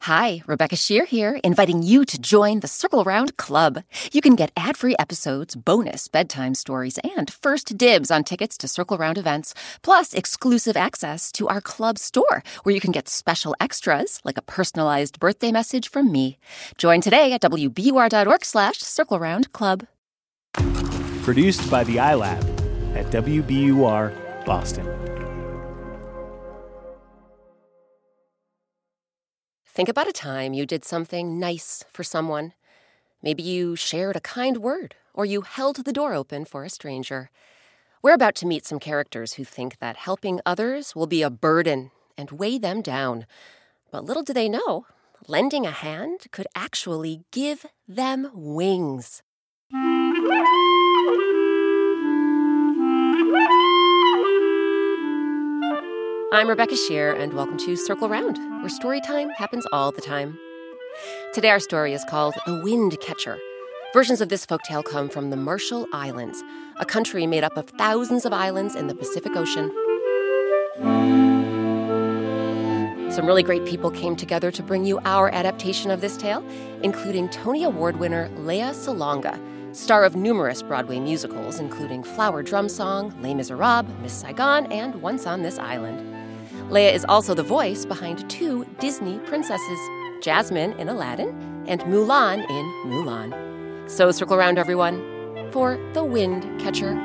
Hi, Rebecca Shear here, inviting you to join the Circle Round Club. You can get ad-free episodes, bonus bedtime stories, and first dibs on tickets to Circle Round events, plus exclusive access to our club store, where you can get special extras, like a personalized birthday message from me. Join today at wbur.org/Circle Round Club. Produced by the iLab at WBUR Boston. Think about a time you did something nice for someone. Maybe you shared a kind word, or you held the door open for a stranger. We're about to meet some characters who think that helping others will be a burden and weigh them down. But little do they know, lending a hand could actually give them wings. I'm Rebecca Shear, and welcome to Circle Round, where story time happens all the time. Today our story is called The Wind Catcher. Versions of this folktale come from the Marshall Islands, a country made up of thousands of islands in the Pacific Ocean. Some really great people came together to bring you our adaptation of this tale, including Tony Award winner Lea Salonga, star of numerous Broadway musicals, including Flower Drum Song, Les Miserables, Miss Saigon, and Once on This Island. Lea is also the voice behind two Disney princesses, Jasmine in Aladdin and Mulan in Mulan. So circle around, everyone, for The Wind Catcher.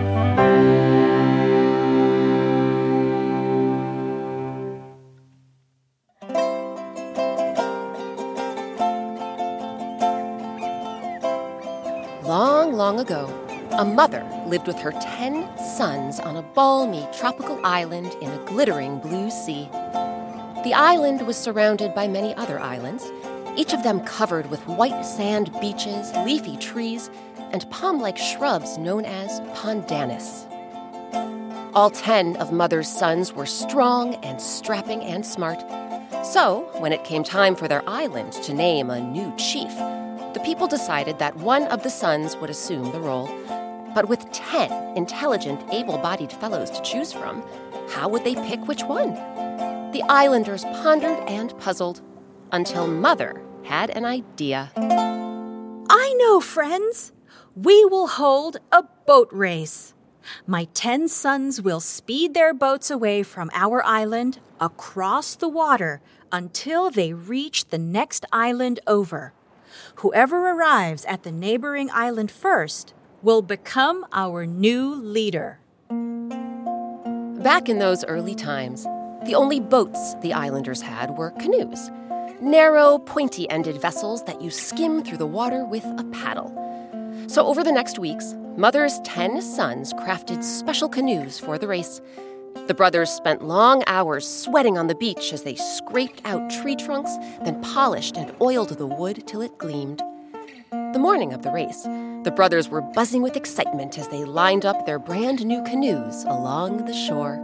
Long, long ago, a mother lived with her 10 sons on a balmy tropical island in a glittering blue sea. The island was surrounded by many other islands, each of them covered with white sand beaches, leafy trees, and palm-like shrubs known as pandanus. All 10 of Mother's sons were strong and strapping and smart. So, when it came time for their island to name a new chief, the people decided that one of the sons would assume the role. But with 10 intelligent, able-bodied fellows to choose from, how would they pick which one? The islanders pondered and puzzled until Mother had an idea. I know, friends. We will hold a boat race. My 10 sons will speed their boats away from our island across the water until they reach the next island over. Whoever arrives at the neighboring island first will become our new leader. Back in those early times, the only boats the islanders had were canoes, narrow, pointy-ended vessels that you skim through the water with a paddle. So over the next weeks, Mother's 10 sons crafted special canoes for the race. The brothers spent long hours sweating on the beach as they scraped out tree trunks, then polished and oiled the wood till it gleamed. The morning of the race, the brothers were buzzing with excitement as they lined up their brand new canoes along the shore.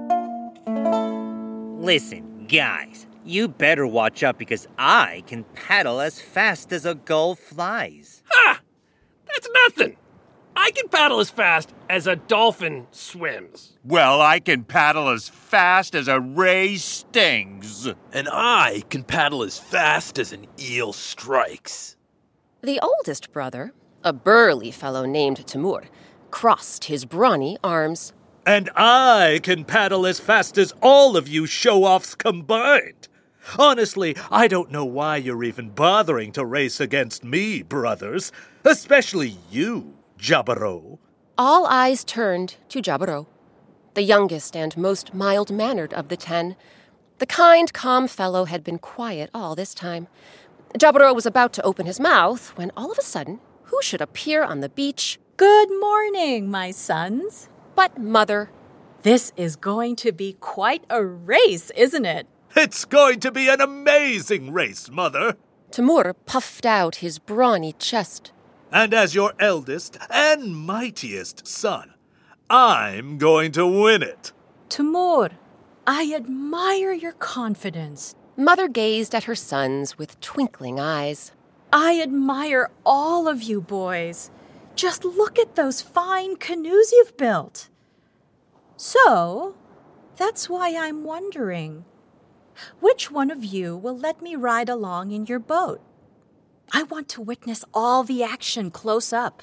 Listen, guys, you better watch out because I can paddle as fast as a gull flies. Ha! That's nothing. I can paddle as fast as a dolphin swims. Well, I can paddle as fast as a ray stings. And I can paddle as fast as an eel strikes. The oldest brother, a burly fellow named Timur, crossed his brawny arms. And I can paddle as fast as all of you show-offs combined. Honestly, I don't know why you're even bothering to race against me, brothers. Especially you, Jabaro. All eyes turned to Jabaro, the youngest and most mild-mannered of the 10. The kind, calm fellow had been quiet all this time. Jabaro was about to open his mouth when all of a sudden, who should appear on the beach? Good morning, my sons. But Mother. This is going to be quite a race, isn't it? It's going to be an amazing race, Mother. Timur puffed out his brawny chest. And as your eldest and mightiest son, I'm going to win it. Timur, I admire your confidence. Mother gazed at her sons with twinkling eyes. I admire all of you boys. Just look at those fine canoes you've built. So, that's why I'm wondering, Which one of you will let me ride along in your boat? I want to witness all the action close up.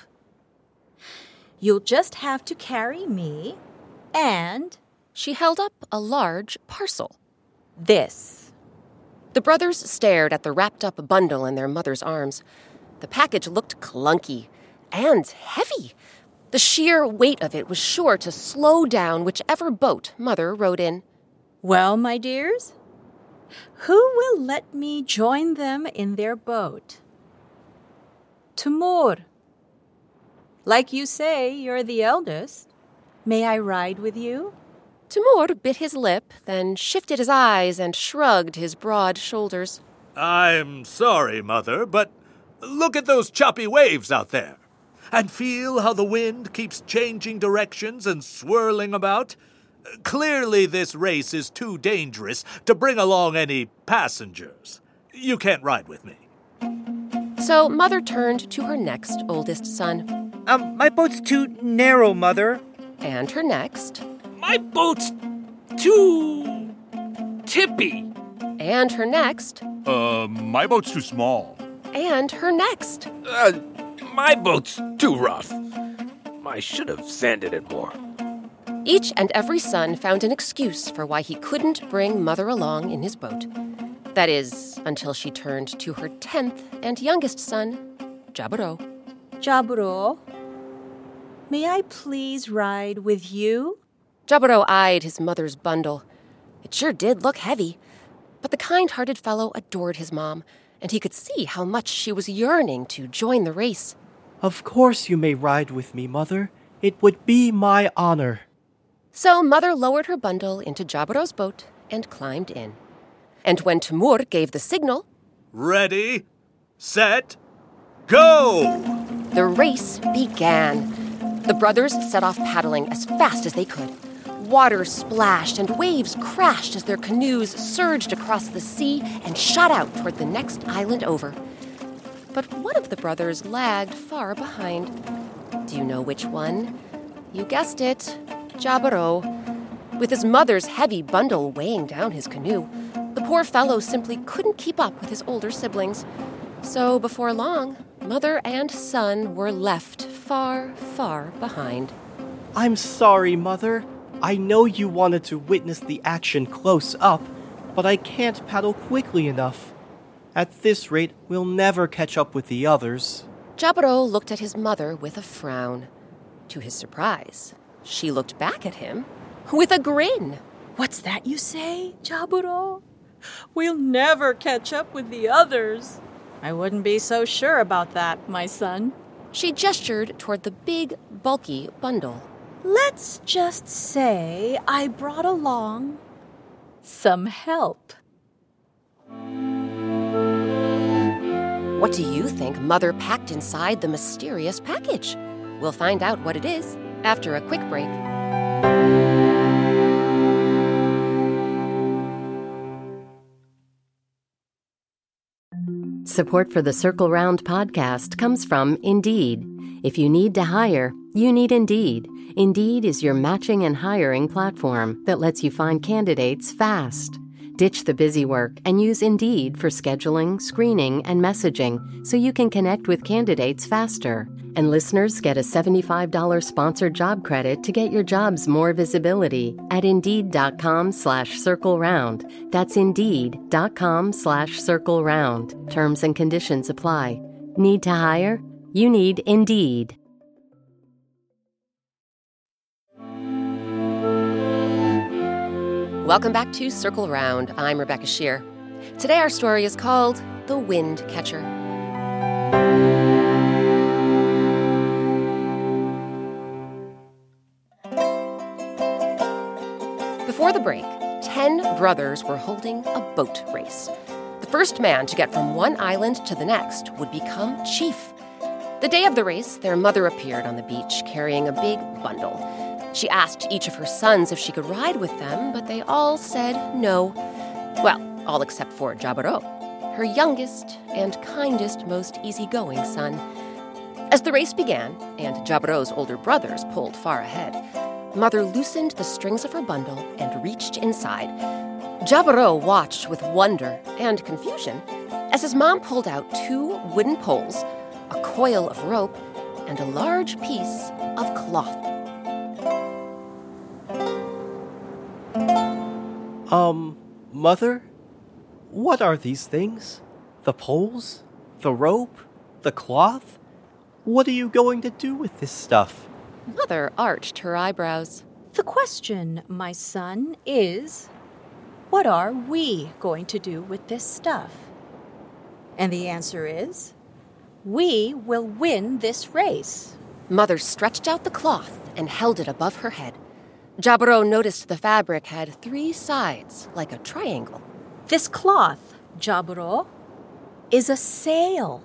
You'll just have to carry me and... She held up a large parcel. this. The brothers stared at the wrapped-up bundle in their mother's arms. The package looked clunky and heavy. The sheer weight of it was sure to slow down whichever boat Mother rode in. Well, my dears, who will let me join them in their boat? Timur. Like you say, you're the eldest. May I ride with you? Timur bit his lip, then shifted his eyes and shrugged his broad shoulders. I'm sorry, Mother, but look at those choppy waves out there. And feel how the wind keeps changing directions and swirling about. Clearly this race is too dangerous to bring along any passengers. You can't ride with me. So Mother turned to her next oldest son. My boat's too narrow, Mother. And her next. My boat's too tippy. And her next. My boat's too small. And her next. My boat's too rough. I should have sanded it more. Each and every son found an excuse for why he couldn't bring Mother along in his boat. That is, until she turned to her 10th and youngest son, Jaburo. Jaburo, may I please ride with you? Jaburo eyed his mother's bundle. It sure did look heavy, but the kind-hearted fellow adored his mom, and he could see how much she was yearning to join the race. Of course you may ride with me, Mother. It would be my honor. So Mother lowered her bundle into Jaburo's boat and climbed in. And when Timur gave the signal... Ready, set, go! The race began. The brothers set off paddling as fast as they could. Water splashed and waves crashed as their canoes surged across the sea and shot out toward the next island over. But one of the brothers lagged far behind. Do you know which one? You guessed it, Jaburo. With his mother's heavy bundle weighing down his canoe, the poor fellow simply couldn't keep up with his older siblings. So before long, Mother and son were left far, far behind. I'm sorry, Mother. I know you wanted to witness the action close up, but I can't paddle quickly enough. At this rate, we'll never catch up with the others. Jaburo looked at his mother with a frown. To his surprise, she looked back at him with a grin. What's that you say, Jaburo? We'll never catch up with the others. I wouldn't be so sure about that, my son. She gestured toward the big, bulky bundle. Let's just say I brought along some help. What do you think Mother packed inside the mysterious package? We'll find out what it is after a quick break. Support for the Circle Round podcast comes from Indeed. If you need to hire, you need Indeed. Indeed is your matching and hiring platform that lets you find candidates fast. Ditch the busy work and use Indeed for scheduling, screening, and messaging so you can connect with candidates faster. And listeners get a $75 sponsored job credit to get your jobs more visibility at Indeed.com/CircleRound. That's Indeed.com/CircleRound. Terms and conditions apply. Need to hire? You need Indeed. Welcome back to Circle Round. I'm Rebecca Shear. Today our story is called The Wind Catcher. Before the break, 10 brothers were holding a boat race. The first man to get from one island to the next would become chief. The day of the race, their mother appeared on the beach carrying a big bundle. She asked each of her sons if she could ride with them, but they all said no. Well, all except for Jaburo, her youngest and kindest, most easygoing son. As the race began, and Jaburo's older brothers pulled far ahead, Mother loosened the strings of her bundle and reached inside. Jaburo watched with wonder and confusion as his mom pulled out 2 wooden poles, a coil of rope, and a large piece of cloth. Mother? What are these things? The poles? The rope? The cloth? What are you going to do with this stuff? Mother arched her eyebrows. The question, my son, is, what are we going to do with this stuff? And the answer is, we will win this race. Mother stretched out the cloth and held it above her head. Jaburo noticed the fabric had 3 sides, like a triangle. This cloth, Jaburo, is a sail.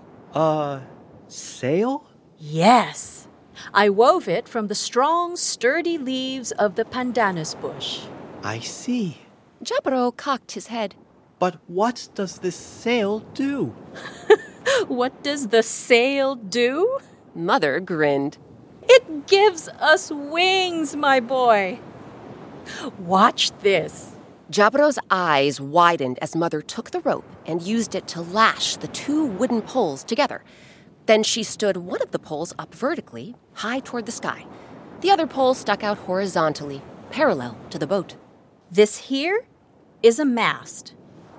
Sail? Yes. I wove it from the strong, sturdy leaves of the pandanus bush. I see. Jaburo cocked his head. But what does this sail do? What does the sail do? Mother grinned. It gives us wings, my boy. Watch this. Jaburo's eyes widened as Mother took the rope and used it to lash the 2 wooden poles together. Then she stood one of the poles up vertically, high toward the sky. The other pole stuck out horizontally, parallel to the boat. This here is a mast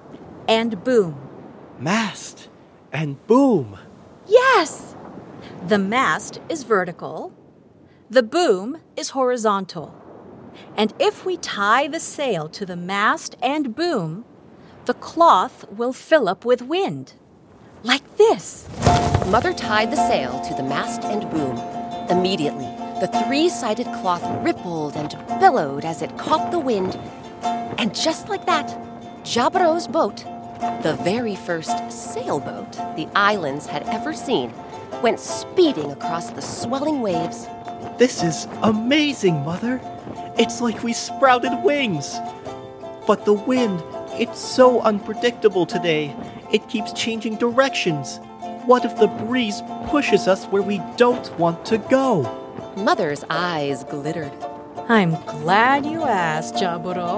and boom. Mast and boom. Yes! The mast is vertical. The boom is horizontal. And if we tie the sail to the mast and boom, the cloth will fill up with wind. Like this. Mother tied the sail to the mast and boom. Immediately, the 3-sided cloth rippled and billowed as it caught the wind. And just like that, Jaburo's boat, the very first sailboat the islands had ever seen, went speeding across the swelling waves. This is amazing, Mother. It's like we sprouted wings. But the wind, it's so unpredictable today. It keeps changing directions. What if the breeze pushes us where we don't want to go? Mother's eyes glittered. I'm glad you asked, Jaburo.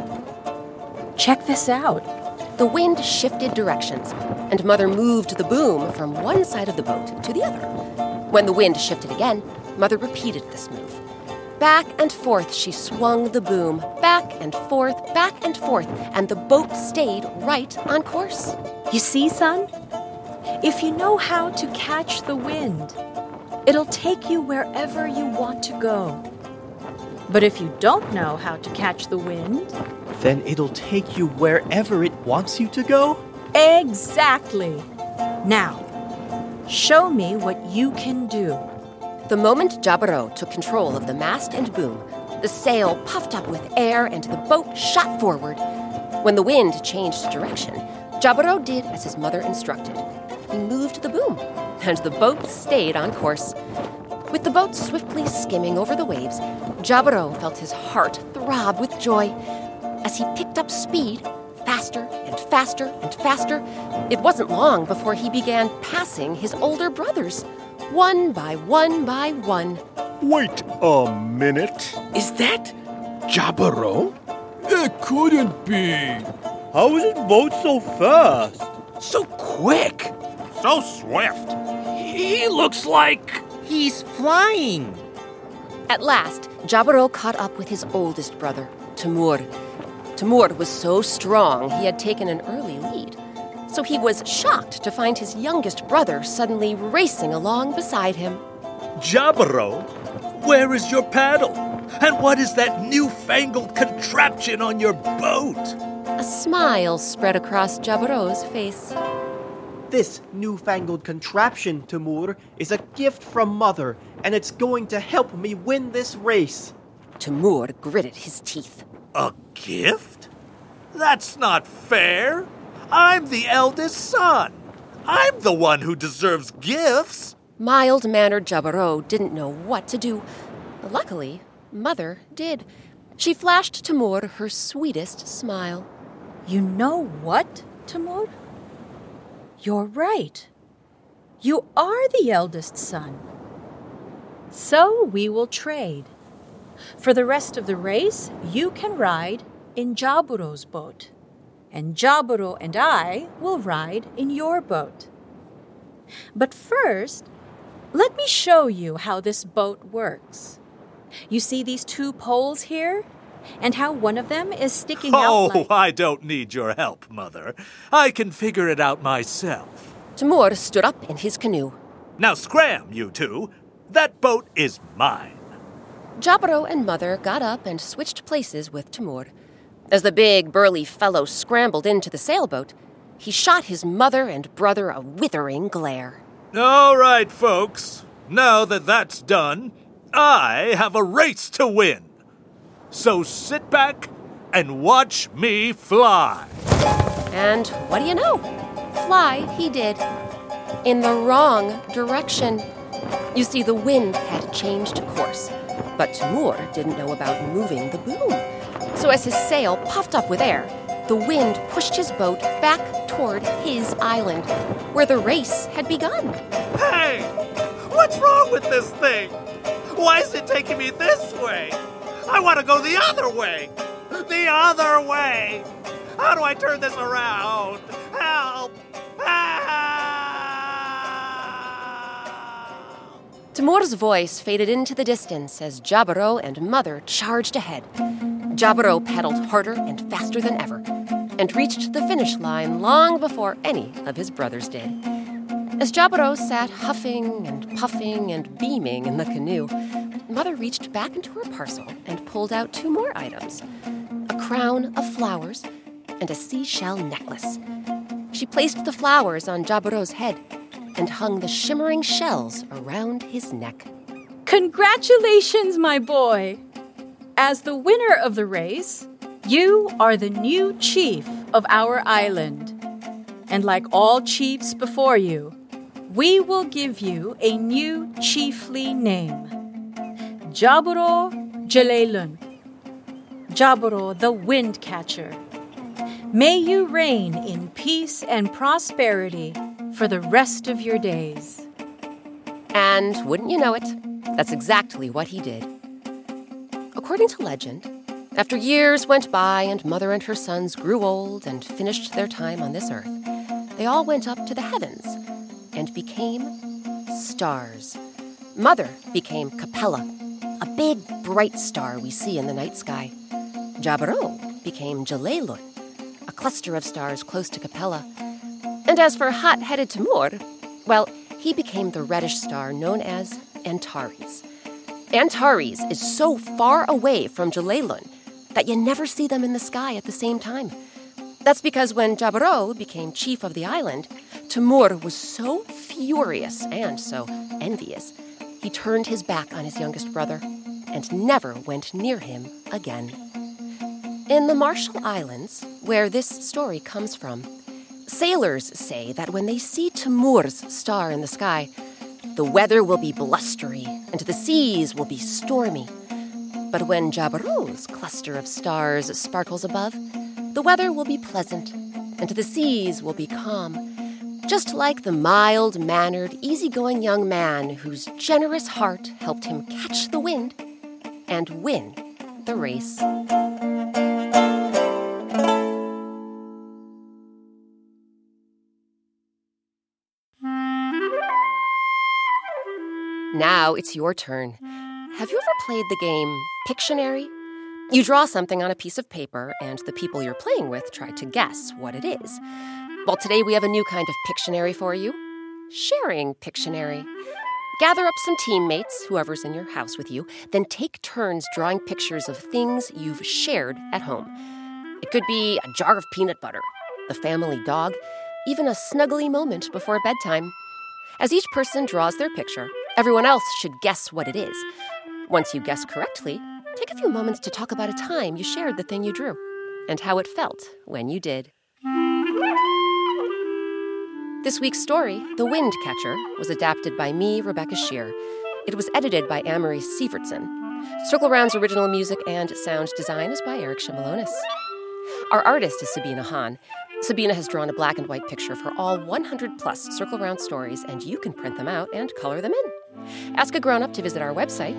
Check this out. The wind shifted directions, and Mother moved the boom from one side of the boat to the other. When the wind shifted again, Mother repeated this move. Back and forth she swung the boom, back and forth, and the boat stayed right on course. You see, son? If you know how to catch the wind, it'll take you wherever you want to go. But if you don't know how to catch the wind, then it'll take you wherever it wants you to go? Exactly. Now, show me what you can do. The moment Jaburo took control of the mast and boom, the sail puffed up with air and the boat shot forward. When the wind changed direction, Jaburo did as his mother instructed. He moved the boom, and the boat stayed on course. With the boat swiftly skimming over the waves, Jaburo felt his heart throb with joy. As he picked up speed, faster and faster and faster, it wasn't long before he began passing his older brothers, one by one by one. Wait a minute. Is that Jaburo? It couldn't be. How is his boat so fast? So quick. So swift. He looks like he's flying. At last, Jaburo caught up with his oldest brother, Timur. Timur was so strong he had taken an early lead. So he was shocked to find his youngest brother suddenly racing along beside him. Jaburo, where is your paddle? And what is that newfangled contraption on your boat? A smile spread across Jaburo's face. This newfangled contraption, Timur, is a gift from Mother, and it's going to help me win this race. Timur gritted his teeth. A gift? That's not fair. I'm the eldest son. I'm the one who deserves gifts. Mild-mannered Jaburo didn't know what to do. Luckily, Mother did. She flashed Timur her sweetest smile. You know what, Timur? You're right. You are the eldest son. So we will trade. For the rest of the race, you can ride in Jaburo's boat. and Jaburo and I will ride in your boat. But first, let me show you how this boat works. You see these 2 poles here? And how one of them is sticking out like... I don't need your help, Mother. I can figure it out myself. Timur stood up in his canoe. Now scram, you two. That boat is mine. Jaburo and Mother got up and switched places with Timur. As the big, burly fellow scrambled into the sailboat, he shot his mother and brother a withering glare. All right, folks. Now that that's done, I have a race to win. So sit back and watch me fly. And what do you know? Fly he did. In the wrong direction. You see, the wind had changed course, but Timur didn't know about moving the boom. So as his sail puffed up with air, the wind pushed his boat back toward his island, where the race had begun. Hey! What's wrong with this thing? Why is it taking me this way? I want to go the other way! The other way! How do I turn this around? Help! Timur's voice faded into the distance as Jaburo and Mother charged ahead. Jaburo paddled harder and faster than ever, and reached the finish line long before any of his brothers did. As Jaburo sat huffing and puffing and beaming in the canoe, Mother reached back into her parcel and pulled out 2 more items, a crown of flowers and a seashell necklace. She placed the flowers on Jaburo's head and hung the shimmering shells around his neck. Congratulations, my boy! As the winner of the race, you are the new chief of our island. And like all chiefs before you, we will give you a new chiefly name. Jaburo Jalaylun. Jaburo the Wind Catcher. May you reign in peace and prosperity for the rest of your days. And wouldn't you know it, that's exactly what he did. According to legend, after years went by and Mother and her sons grew old and finished their time on this earth, they all went up to the heavens and became stars. Mother became Capella, a big, bright star we see in the night sky. Jaburo became Jalaylun, a cluster of stars close to Capella. And as for hot-headed Timur, well, he became the reddish star known as Antares. Antares is so far away from Jalaylun that you never see them in the sky at the same time. That's because when Jaburo became chief of the island, Timur was so furious and so envious, he turned his back on his youngest brother and never went near him again. In the Marshall Islands, where this story comes from, sailors say that when they see Timur's star in the sky, the weather will be blustery and the seas will be stormy. But when Jaburo's cluster of stars sparkles above, the weather will be pleasant and the seas will be calm, just like the mild-mannered, easygoing young man whose generous heart helped him catch the wind and win the race. Now it's your turn. Have you ever played the game Pictionary? You draw something on a piece of paper, and the people you're playing with try to guess what it is. Well, today we have a new kind of Pictionary for you. Sharing Pictionary. Gather up some teammates, whoever's in your house with you, then take turns drawing pictures of things you've shared at home. It could be a jar of peanut butter, the family dog, even a snuggly moment before bedtime. As each person draws their picture, everyone else should guess what it is. Once you guess correctly, take a few moments to talk about a time you shared the thing you drew and how it felt when you did. This week's story, The Wind Catcher, was adapted by me, Rebecca Shear. It was edited by Amory Sievertson. Circle Round's original music and sound design is by Eric Shimalonis. Our artist is Sabina Hahn. Sabina has drawn a black and white picture for all 100-plus Circle Round stories, and you can print them out and color them in. Ask a grown-up to visit our website,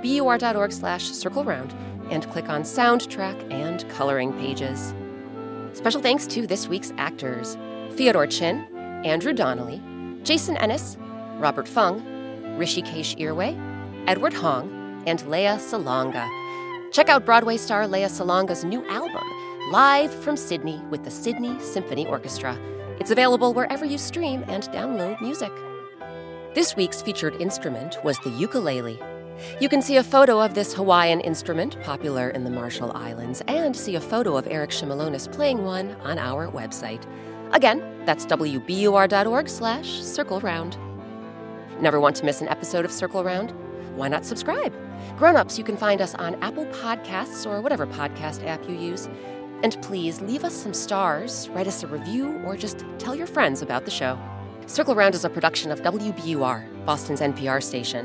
wbur.org/circleround, and click on Soundtrack and Coloring pages. Special thanks to this week's actors: Theodore Chin, Andrew Donnelly, Jason Ennis, Robert Fung, Rishikesh Irway, Edward Hong, and Lea Salonga. Check out Broadway star Lea Salonga's new album, Live from Sydney with the Sydney Symphony Orchestra. It's available wherever you stream and download music. This week's featured instrument was the ukulele. You can see a photo of this Hawaiian instrument, popular in the Marshall Islands, and see a photo of Eric Shimalonis playing one on our website. Again, that's wbur.org/Circle Round. Never want to miss an episode of Circle Round? Why not subscribe? Grown-ups, you can find us on Apple Podcasts or whatever podcast app you use. And please leave us some stars, write us a review, or just tell your friends about the show. Circle Round is a production of WBUR, Boston's NPR station.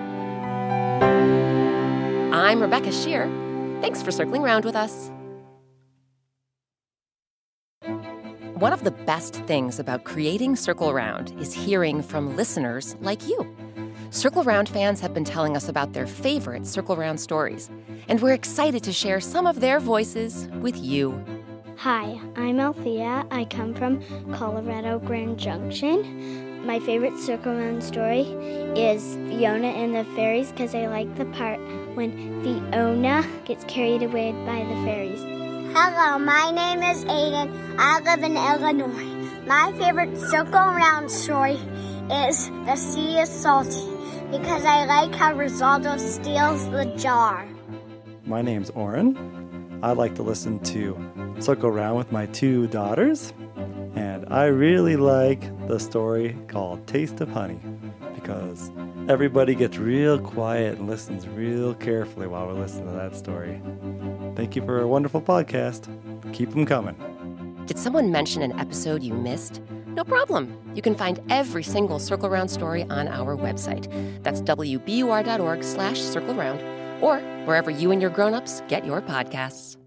I'm Rebecca Shear. Thanks for circling round with us. One of the best things about creating Circle Round is hearing from listeners like you. Circle Round fans have been telling us about their favorite Circle Round stories, and we're excited to share some of their voices with you. Hi, I'm Althea. I come from Colorado Grand Junction. My favorite Circle Round story is Fiona and the Fairies because I like the part when Fiona gets carried away by the fairies. Hello, my name is Aiden. I live in Illinois. My favorite Circle Round story is The Sea is Salty because I like how Rosaldo steals the jar. My name's Oren. I like to listen to Circle Round with my two daughters, and I really like the story called Taste of Honey because everybody gets real quiet and listens real carefully while we listen to that story. Thank you for a wonderful podcast. Keep them coming. Did someone mention an episode you missed? No problem. You can find every single Circle Round story on our website. That's wbur.org/Circle Round, or wherever you and your grown-ups get your podcasts.